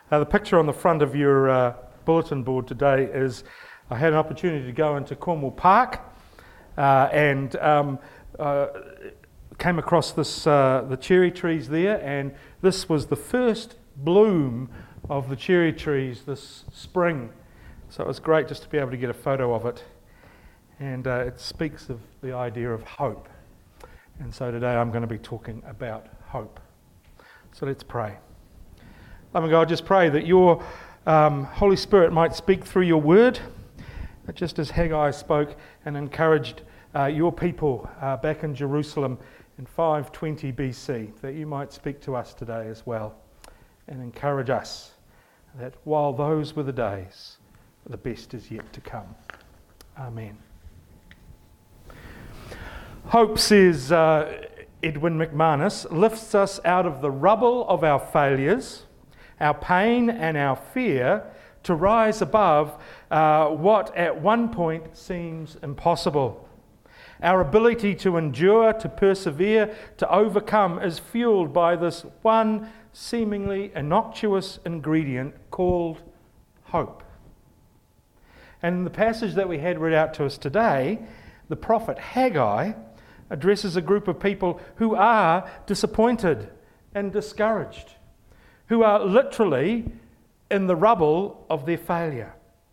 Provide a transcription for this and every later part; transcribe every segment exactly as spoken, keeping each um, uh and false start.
Uh, the picture on the front of your uh, bulletin board today is I had an opportunity to go into Cornwall Park uh, and um, uh, came across this uh, the cherry trees there, and this was the first bloom of the cherry trees this spring. So it was great just to be able to get a photo of it, and uh, it speaks of the idea of hope. And so today I'm going to be talking about hope. So let's pray. Loving God, just pray that your um, Holy Spirit might speak through your word, just as Haggai spoke and encouraged uh, your people uh, back in Jerusalem in five twenty B C, that you might speak to us today as well and encourage us that while those were the days, the best is yet to come. Amen. Hope, says uh, Edwin McManus, lifts us out of the rubble of our failures, our pain and our fear, to rise above uh, what at one point seems impossible. Our ability to endure, to persevere, to overcome is fueled by this one seemingly innocuous ingredient called hope. And in the passage that we had read out to us today, the prophet Haggai addresses a group of people who are disappointed and discouraged, who are literally in the rubble of their failure,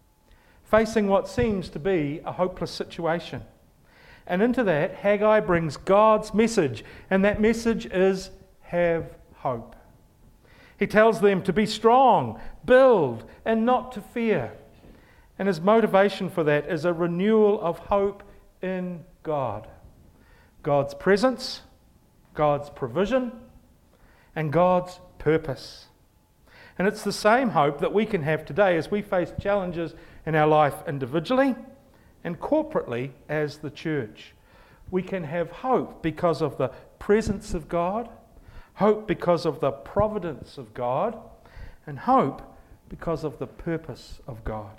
facing what seems to be a hopeless situation. And into that, Haggai brings God's message, and that message is have hope. He tells them to be strong, build, and not to fear. And his motivation for that is a renewal of hope in God. God's presence, God's provision, and God's purpose. And it's the same hope that we can have today as we face challenges in our life individually and corporately as the church. We can have hope because of the presence of God, hope because of the providence of God, and hope because of the purpose of God.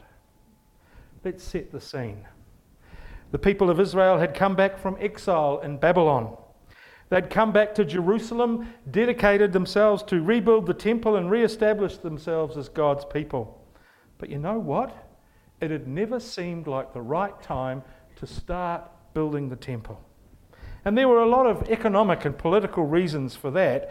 Let's set the scene. The people of Israel had come back from exile in Babylon. They'd come back to Jerusalem, dedicated themselves to rebuild the temple and re-establish themselves as God's people. But you know what? It had never seemed like the right time to start building the temple. And there were a lot of economic and political reasons for that.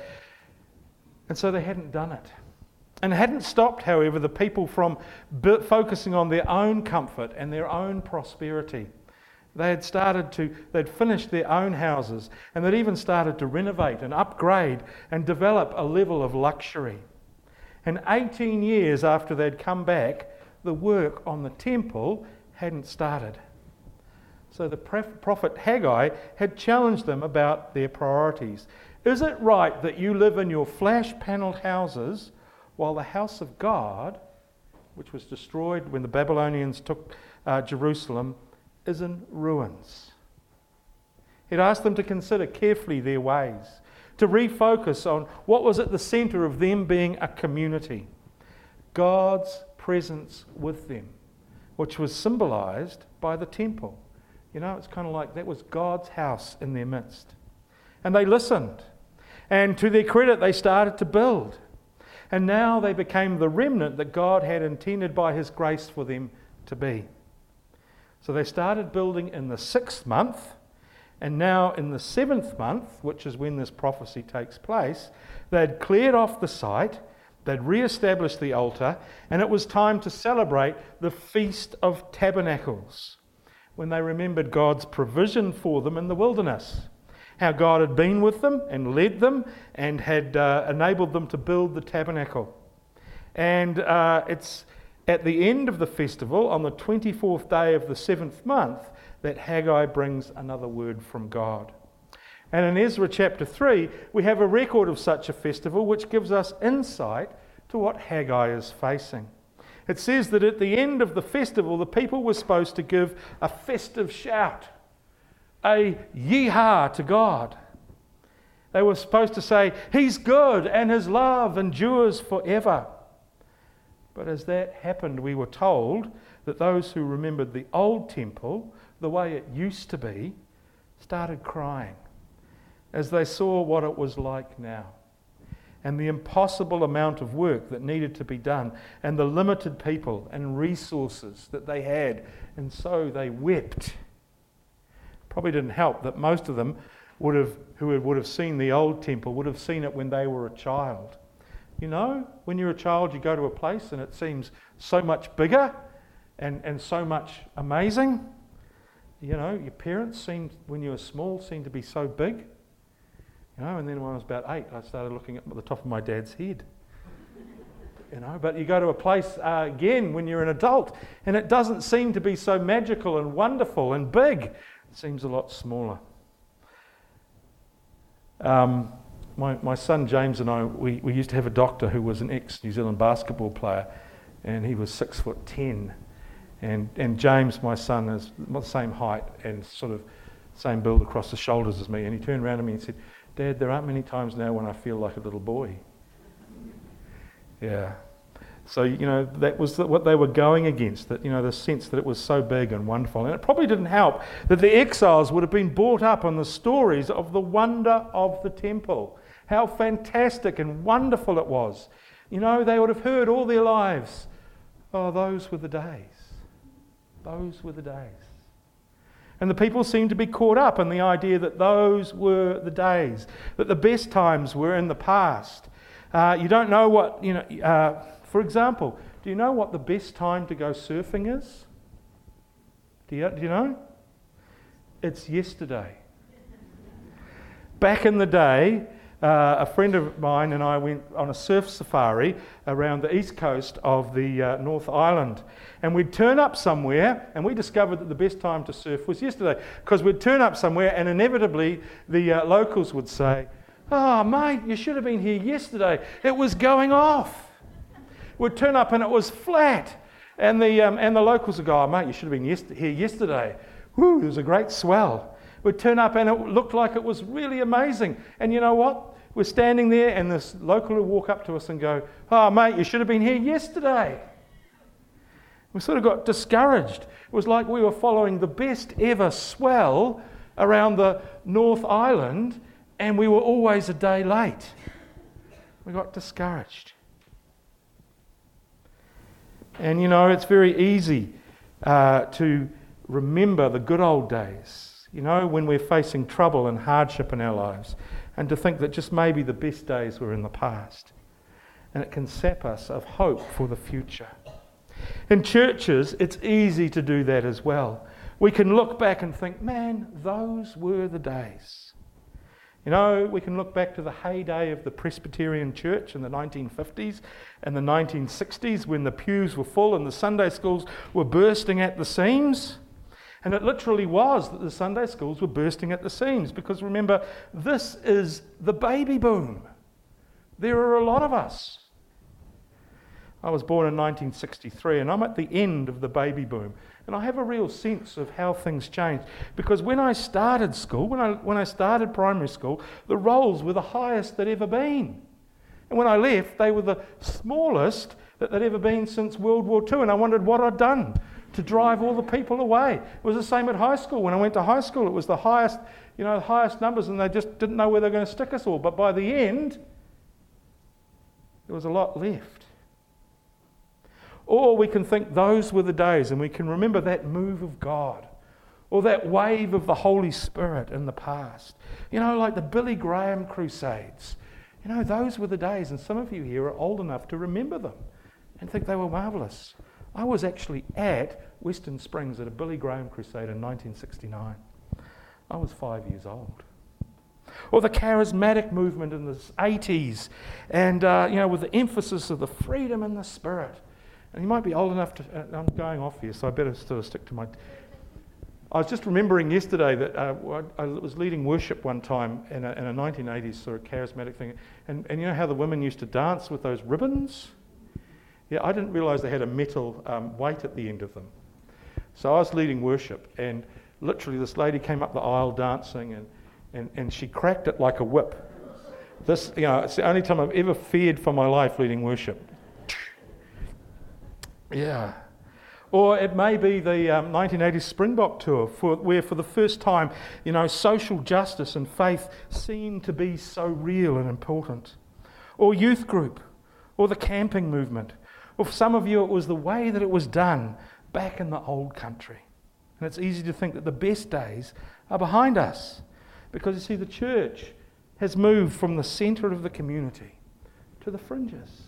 And so they hadn't done it. And it hadn't stopped, however, the people from focusing on their own comfort and their own prosperity. They had started to, they'd finished their own houses, and they'd even started to renovate and upgrade and develop a level of luxury. And eighteen years after they'd come back, the work on the temple hadn't started. So the prophet Haggai had challenged them about their priorities. Is it right that you live in your flash-panelled houses while the house of God, which was destroyed when the Babylonians took uh, Jerusalem, is in ruins? He'd asked them to consider carefully their ways, to refocus on what was at the centre of them being a community, God's presence with them, which was symbolised by the temple. You know, it's kind of like that was God's house in their midst. And they listened, and to their credit, they started to build. And now they became the remnant that God had intended by his grace for them to be. So they started building in the sixth month, and now in the seventh month, which is when this prophecy takes place, they'd cleared off the site, they'd re-established the altar, and it was time to celebrate the Feast of Tabernacles, when they remembered God's provision for them in the wilderness, how God had been with them and led them and had uh, enabled them to build the tabernacle. And uh, it's at the end of the festival, on the twenty-fourth day of the seventh month, that Haggai brings another word from God. And in Ezra chapter three, we have a record of such a festival which gives us insight to what Haggai is facing. It says that at the end of the festival, the people were supposed to give a festive shout, a yee-haw to God. They were supposed to say, "He's good and his love endures forever." But as that happened, we were told that those who remembered the old temple, the way it used to be, started crying as they saw what it was like now. and the impossible amount of work that needed to be done and the limited people and resources that they had, and so they wept. Probably didn't help that most of them would have, who would have seen the old temple, would have seen it when they were a child. You know, when you're a child, you go to a place and it seems so much bigger and, and so much amazing. You know, your parents seemed, when you were small, seemed to be so big. You know, and then when I was about eight, I started looking at the top of my dad's head. You know, but you go to a place uh, again when you're an adult, and it doesn't seem to be so magical and wonderful and big. It seems a lot smaller. Um, my, my son James and I, we, we used to have a doctor who was an ex-New Zealand basketball player, and he was six foot ten. And, and James, my son, is the same height and sort of same build across the shoulders as me. And he turned around to me and said, "Dad, there aren't many times now when I feel like a little boy." Yeah. So, you know, that was the, what they were going against, that, you know, the sense that it was so big and wonderful. And it probably didn't help that the exiles would have been brought up on the stories of the wonder of the temple, how fantastic and wonderful it was. You know, they would have heard all their lives, "Oh, those were the days. Those were the days." And the people seemed to be caught up in the idea that those were the days, that the best times were in the past. Uh, you don't know what, you know, uh, for example, do you know what the best time to go surfing is? Do you, do you know? It's yesterday. Back in the day, uh, a friend of mine and I went on a surf safari around the east coast of the uh, North Island. And we'd turn up somewhere, and we discovered that the best time to surf was yesterday, because we'd turn up somewhere and inevitably the uh, locals would say, "Oh, mate, you should have been here yesterday. It was going off." We'd turn up and it was flat. And the um, and the locals would go, "Oh, mate, you should have been yes- here yesterday. Whew, it was a great swell." We'd turn up and it looked like it was really amazing. And you know what? We're standing there and this local would walk up to us and go, "Oh, mate, you should have been here yesterday." We sort of got discouraged. It was like we were following the best ever swell around the North Island, and we were always a day late. We got discouraged. And you know, it's very easy uh, to remember the good old days, you know, when we're facing trouble and hardship in our lives, and to think that just maybe the best days were in the past. And it can sap us of hope for the future. In churches, it's easy to do that as well. We can look back and think, man, those were the days. You know, we can look back to the heyday of the Presbyterian Church in the nineteen fifties and the nineteen sixties, when the pews were full and the Sunday schools were bursting at the seams. And it literally was that the Sunday schools were bursting at the seams, because remember, this is the baby boom. There are a lot of us. I was born in nineteen sixty-three, and I'm at the end of the baby boom. And I have a real sense of how things changed. Because when I started school, when I, when I started primary school, the rolls were the highest they'd ever been. And when I left, they were the smallest that they'd ever been since World War Two. And I wondered what I'd done to drive all the people away. It was the same at high school. When I went to high school, it was the highest, you know, the highest numbers, and they just didn't know where they were going to stick us all. But by the end, there was a lot left. Or we can think those were the days, and we can remember that move of God, or that wave of the Holy Spirit in the past. You know, like the Billy Graham crusades. You know, those were the days, and some of you here are old enough to remember them and think they were marvellous. I was actually at Western Springs at a Billy Graham crusade in nineteen sixty-nine. I was five years old. Or the charismatic movement in the eighties, and, uh, you know, with the emphasis of the freedom in the Spirit. And you might be old enough to... Uh, I'm going off here, so I better sort of stick to my... I was just remembering yesterday that uh, I, I was leading worship one time in a, in a nineteen eighties sort of charismatic thing. And, and you know how the women used to dance with those ribbons? Yeah, I didn't realise they had a metal um, weight at the end of them. So I was leading worship, and literally this lady came up the aisle dancing, and, and, and she cracked it like a whip. This, you know, it's the only time I've ever feared for my life leading worship. Yeah. Or it may be the um, nineteen eighties Springbok tour, for, where for the first time, you know, social justice and faith seemed to be so real and important. or youth group, or the camping movement. Or for some of you, it was the way that it was done back in the old country. And it's easy to think that the best days are behind us, because you see, the church has moved from the centre of the community to the fringes.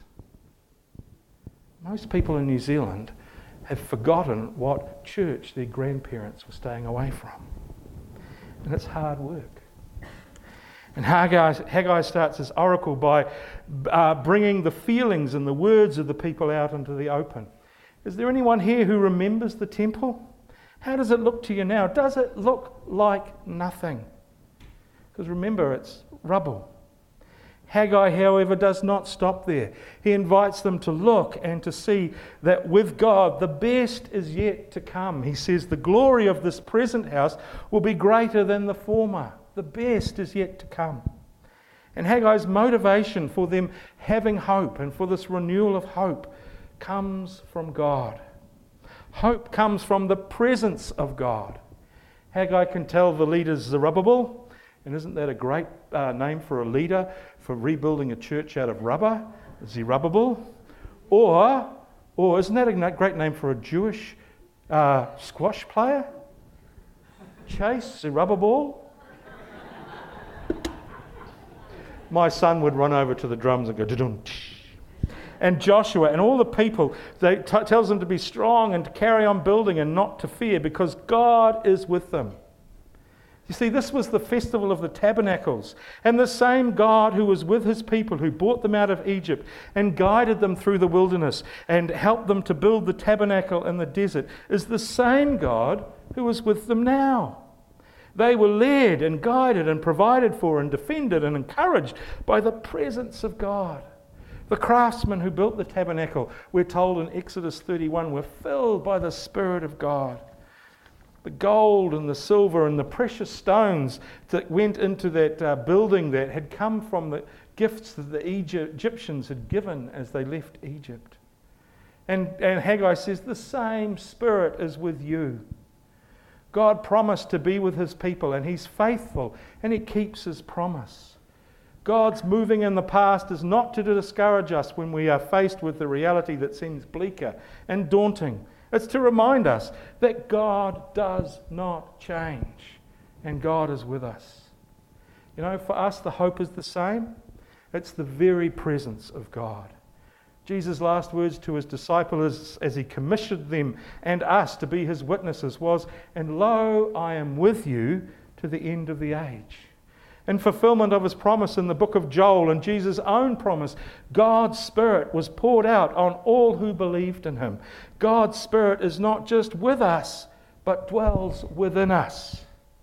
Most people in New Zealand have forgotten what church their grandparents were staying away from. And it's hard work. And Haggai, Haggai starts his oracle by uh, bringing the feelings and the words of the people out into the open. Is there anyone here who remembers the temple? How does it look to you now? Does it look like nothing? Because remember, it's rubble. Haggai, however, does not stop there. He invites them to look and to see that with God, the best is yet to come. He says the glory of this present house will be greater than the former. The best is yet to come. And Haggai's motivation for them having hope and for this renewal of hope comes from God. Hope comes from the presence of God. Haggai can tell the leaders Zerubbabel, and isn't that a great uh, name for a leader for rebuilding a church out of rubber? Zerubbabel. Or, or isn't that a great name for a Jewish uh, squash player? Chase Zerubbabel. My son would run over to the drums and go, da-dum, tsh. And Joshua and all the people, they t- tells them to be strong and to carry on building and not to fear, because God is with them. You see, this was the festival of the tabernacles, and the same God who was with his people, who brought them out of Egypt and guided them through the wilderness and helped them to build the tabernacle in the desert, is the same God who is with them now. They were led and guided and provided for and defended and encouraged by the presence of God. The craftsmen who built the tabernacle, we're told in Exodus thirty-one, were filled by the Spirit of God. The gold and the silver and the precious stones that went into that uh, building that had come from the gifts that the Egyptians had given as they left Egypt. And, and Haggai says, the same Spirit is with you. God promised to be with his people, and he's faithful, and he keeps his promise. God's moving in the past is not to discourage us when we are faced with the reality that seems bleaker and daunting. It's to remind us that God does not change, and God is with us. You know, for us, the hope is the same. It's the very presence of God. Jesus' last words to his disciples as he commissioned them and us to be his witnesses was, "And lo, I am with you to the end of the age." In fulfillment of his promise in the book of Joel and Jesus' own promise, God's Spirit was poured out on all who believed in him. God's Spirit is not just with us, but dwells within us.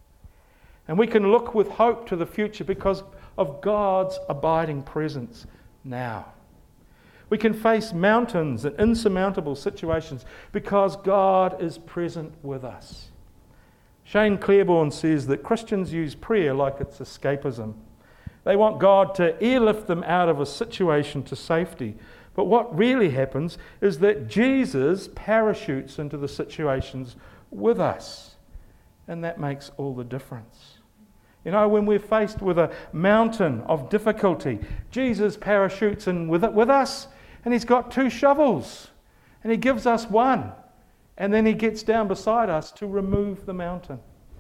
And we can look with hope to the future because of God's abiding presence now. We can face mountains and insurmountable situations because God is present with us. Shane Claiborne says that Christians use prayer like it's escapism. They want God to airlift them out of a situation to safety. But what really happens is that Jesus parachutes into the situations with us. And that makes all the difference. You know, when we're faced with a mountain of difficulty, Jesus parachutes in with it with us, and he's got two shovels, and he gives us one. And then he gets down beside us to remove the mountain.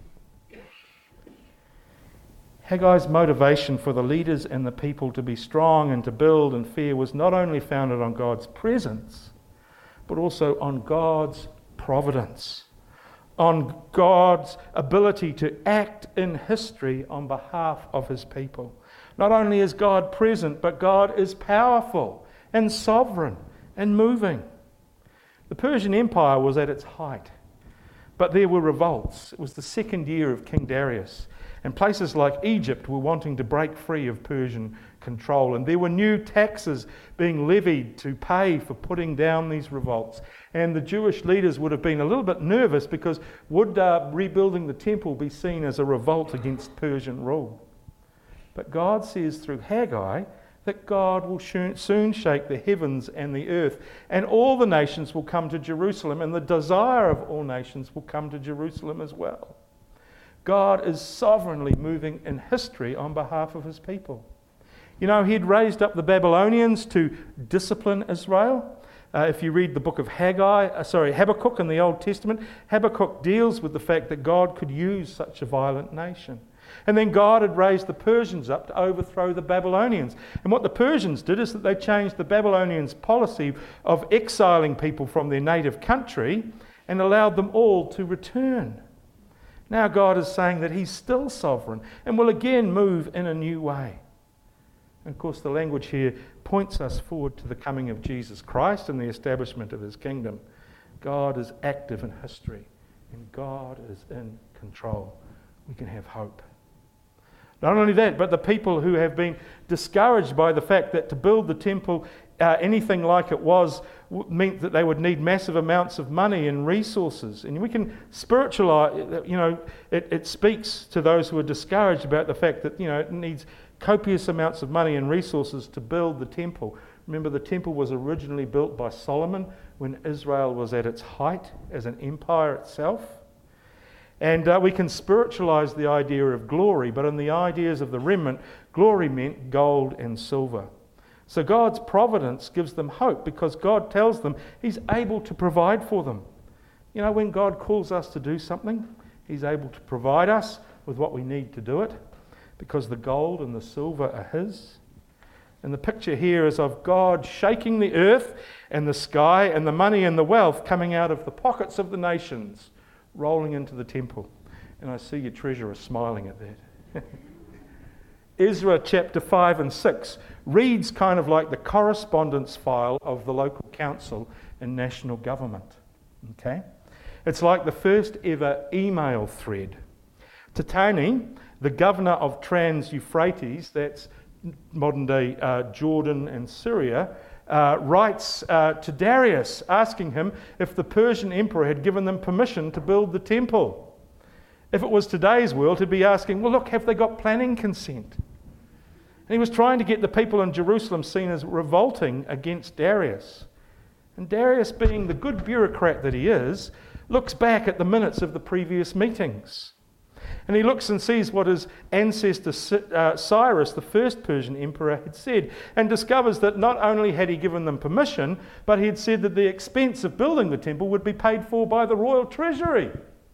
Haggai's motivation for the leaders and the people to be strong and to build and fear was not only founded on God's presence, but also on God's providence, on God's ability to act in history on behalf of his people. Not only is God present, but God is powerful and sovereign and moving. The Persian Empire was at its height, but there were revolts. It was the second year of King Darius, and places like Egypt were wanting to break free of Persian control, and there were new taxes being levied to pay for putting down these revolts. And the Jewish leaders would have been a little bit nervous because would uh, rebuilding the temple be seen as a revolt against Persian rule? But God says through Haggai that God will soon shake the heavens and the earth, and all the nations will come to Jerusalem, and the desire of all nations will come to Jerusalem as well. God is sovereignly moving in history on behalf of his people. You know, he'd raised up the Babylonians to discipline Israel. Uh, if you read the book of Haggai, uh, sorry, Habakkuk in the Old Testament, Habakkuk deals with the fact that God could use such a violent nation. And then God had raised the Persians up to overthrow the Babylonians. And what the Persians did is that they changed the Babylonians' policy of exiling people from their native country and allowed them all to return. Now God is saying that he's still sovereign and will again move in a new way. And of course, the language here points us forward to the coming of Jesus Christ and the establishment of his kingdom. God is active in history, and God is in control. We can have hope. Not only that, but the people who have been discouraged by the fact that to build the temple uh, anything like it was w- meant that they would need massive amounts of money and resources. And we can spiritualize, you know, it, it speaks to those who are discouraged about the fact that, you know, it needs copious amounts of money and resources to build the temple. Remember, the temple was originally built by Solomon when Israel was at its height as an empire itself. And uh, we can spiritualize the idea of glory, but in the ideas of the remnant, glory meant gold and silver. So God's providence gives them hope because God tells them he's able to provide for them. You know, when God calls us to do something, he's able to provide us with what we need to do it, because the gold and the silver are his. And the picture here is of God shaking the earth and the sky and the money and the wealth coming out of the pockets of the nations, rolling into the temple. And I see your treasurer smiling at that. Ezra chapter five and six reads kind of like the correspondence file of the local council and national government. Okay? It's like the first ever email thread. Tatani, the governor of Trans-Euphrates, that's modern-day uh, Jordan and Syria, uh, writes uh, to Darius asking him if the Persian emperor had given them permission to build the temple. If it was today's world, he'd be asking, well, look, have they got planning consent? And he was trying to get the people in Jerusalem seen as revolting against Darius. And Darius, being the good bureaucrat that he is, looks back at the minutes of the previous meetings. And he looks and sees what his ancestor uh, Cyrus, the first Persian emperor, had said, and discovers that not only had he given them permission, but he had said that the expense of building the temple would be paid for by the royal treasury.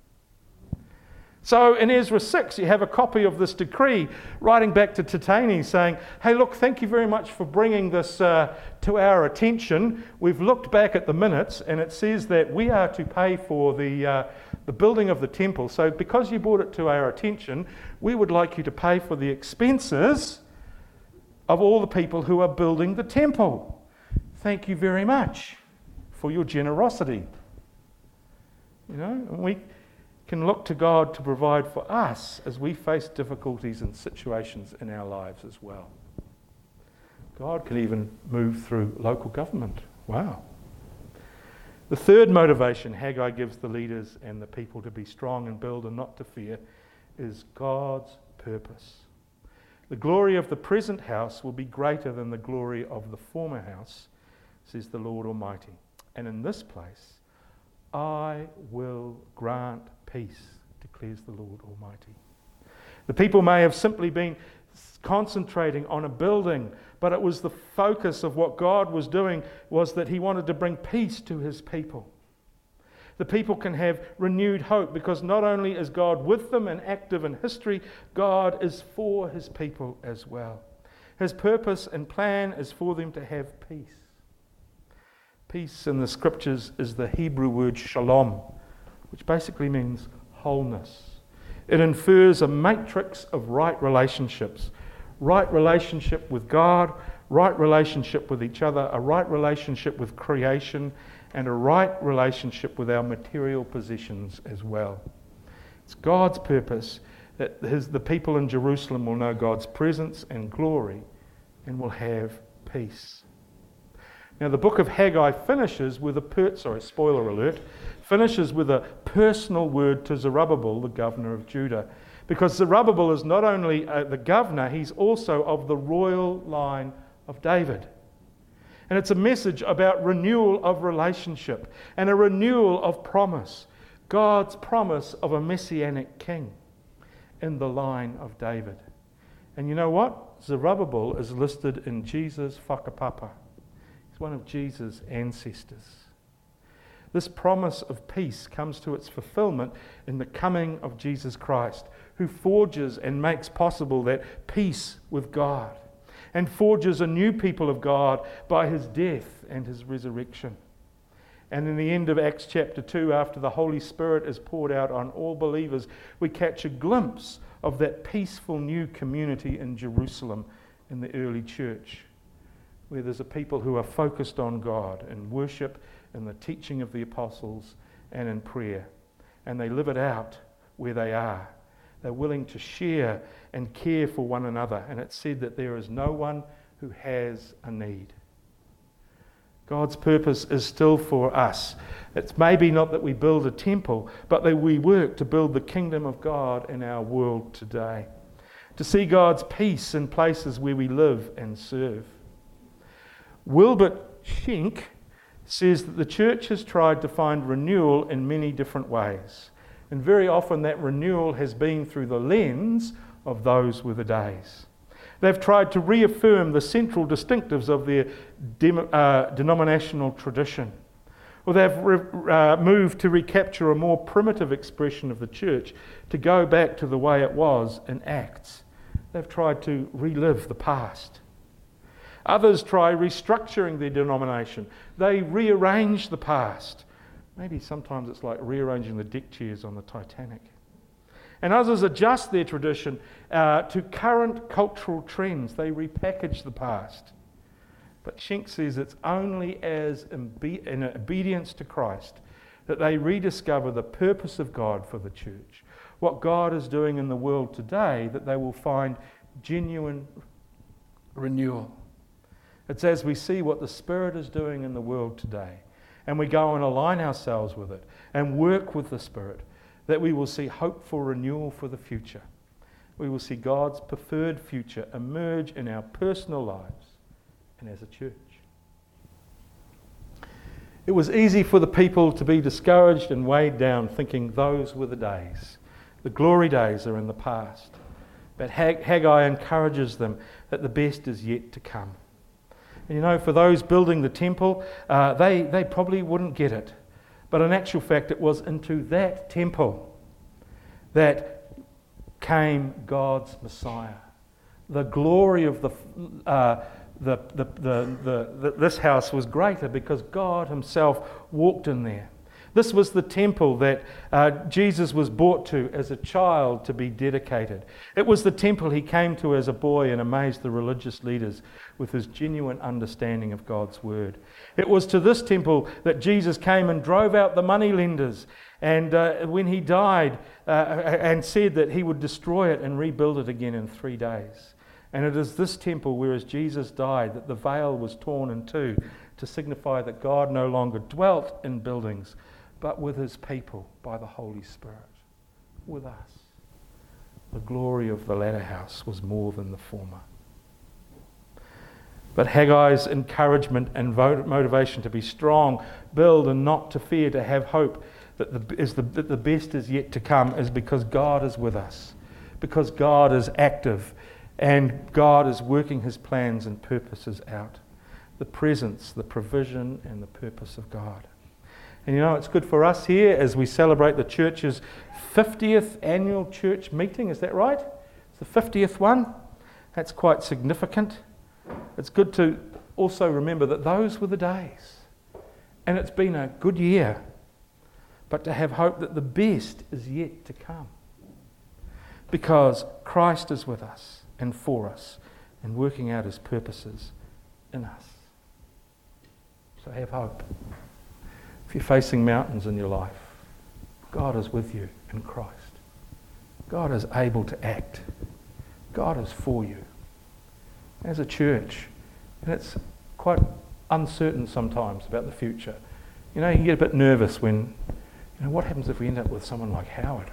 So in Ezra six, you have a copy of this decree writing back to Tatani saying, hey, look, thank you very much for bringing this uh, to our attention. We've looked back at the minutes, and it says that we are to pay for the, uh, the building of the temple. So because you brought it to our attention, we would like you to pay for the expenses of all the people who are building the temple. Thank you very much for your generosity. You know, and we can look to God to provide for us as we face difficulties and situations in our lives as well. God can even move through local government. Wow. The third motivation Haggai gives the leaders and the people to be strong and build and not to fear is God's purpose. The glory of the present house will be greater than the glory of the former house, says the Lord Almighty. And in this place I will grant peace, declares the Lord Almighty. The people may have simply been concentrating on a building, but it was the focus of what God was doing was that he wanted to bring peace to his people. The people can have renewed hope because not only is God with them and active in history, God is for his people as well. His purpose and plan is for them to have peace. Peace in the scriptures is the Hebrew word shalom, which basically means wholeness. It infers a matrix of right relationships. Right relationship with God, right relationship with each other, a right relationship with creation, and a right relationship with our material possessions as well. It's God's purpose that his, the people in Jerusalem will know God's presence and glory and will have peace. Now, the book of Haggai finishes with a, per- sorry, spoiler alert, finishes with a personal word to Zerubbabel, the governor of Judah. Because Zerubbabel is not only uh, the governor, he's also of the royal line of David. And it's a message about renewal of relationship and a renewal of promise. God's promise of a messianic king in the line of David. And you know what? Zerubbabel is listed in Jesus' whakapapa. He's one of Jesus' ancestors. This promise of peace comes to its fulfillment in the coming of Jesus Christ, who forges and makes possible that peace with God, and forges a new people of God by his death and his resurrection. And in the end of Acts chapter two, after the Holy Spirit is poured out on all believers, we catch a glimpse of that peaceful new community in Jerusalem in the early church, where there's a people who are focused on God in worship, in the teaching of the apostles, and in prayer. And they live it out where they are. They're willing to share and care for one another. And it's said that there is no one who has a need. God's purpose is still for us. It's maybe not that we build a temple, but that we work to build the kingdom of God in our world today. To see God's peace in places where we live and serve. Wilbert Schenck says that the church has tried to find renewal in many different ways. And very often that renewal has been through the lens of those were the days. They've tried to reaffirm the central distinctives of their dem- uh, denominational tradition. Or they've re- uh, moved to recapture a more primitive expression of the church, to go back to the way it was in Acts. They've tried to relive the past. Others try restructuring their denomination. They rearrange the past. Maybe sometimes it's like rearranging the deck chairs on the Titanic. And others adjust their tradition uh, to current cultural trends. They repackage the past. But Schenck says it's only as imbe- in obedience to Christ that they rediscover the purpose of God for the church. What God is doing in the world today, that they will find genuine renewal. It's as we see what the Spirit is doing in the world today, and we go and align ourselves with it and work with the Spirit, that we will see hope for renewal for the future. We will see God's preferred future emerge in our personal lives and as a church. It was easy for the people to be discouraged and weighed down, thinking those were the days. The glory days are in the past. But Haggai encourages them that the best is yet to come. And you know, for those building the temple, uh, they, they probably wouldn't get it. But in actual fact, it was into that temple that came God's Messiah. The glory of the, uh, the, the, the, the, the this house was greater because God himself walked in there. This was the temple that uh, Jesus was brought to as a child to be dedicated. It was the temple he came to as a boy and amazed the religious leaders with his genuine understanding of God's word. It was to this temple that Jesus came and drove out the moneylenders, and uh, when he died uh, and said that he would destroy it and rebuild it again in three days. And it is this temple, whereas Jesus died, that the veil was torn in two to signify that God no longer dwelt in buildings, but with his people by the Holy Spirit, with us. The glory of the latter house was more than the former. But Haggai's encouragement and motivation to be strong, build and not to fear, to have hope that the, is the, that the best is yet to come, is because God is with us, because God is active and God is working his plans and purposes out. The presence, the provision and the purpose of God. And you know, it's good for us here as we celebrate the church's fiftieth annual church meeting. Is that right? It's the fiftieth one. That's quite significant. It's good to also remember that those were the days. And it's been a good year. But to have hope that the best is yet to come. Because Christ is with us and for us and working out his purposes in us. So have hope. If you're facing mountains in your life, God is with you in Christ. God is able to act. God is for you. As a church, and it's quite uncertain sometimes about the future. You know, you get a bit nervous when, you know, what happens if we end up with someone like Howard?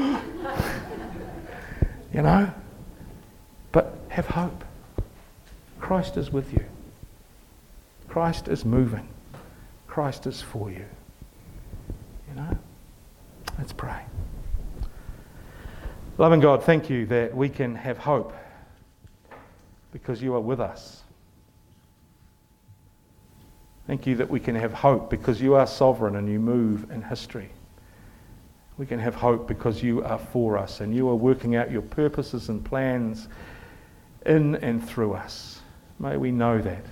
You know? But have hope. Christ is with you. Christ is moving. Christ is for you. You know? Let's pray. Loving God, thank you that we can have hope because you are with us. Thank you that we can have hope because you are sovereign and you move in history. We can have hope because you are for us and you are working out your purposes and plans in and through us. May we know that.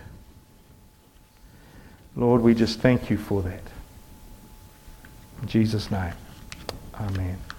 Lord, we just thank you for that. In Jesus' name, amen.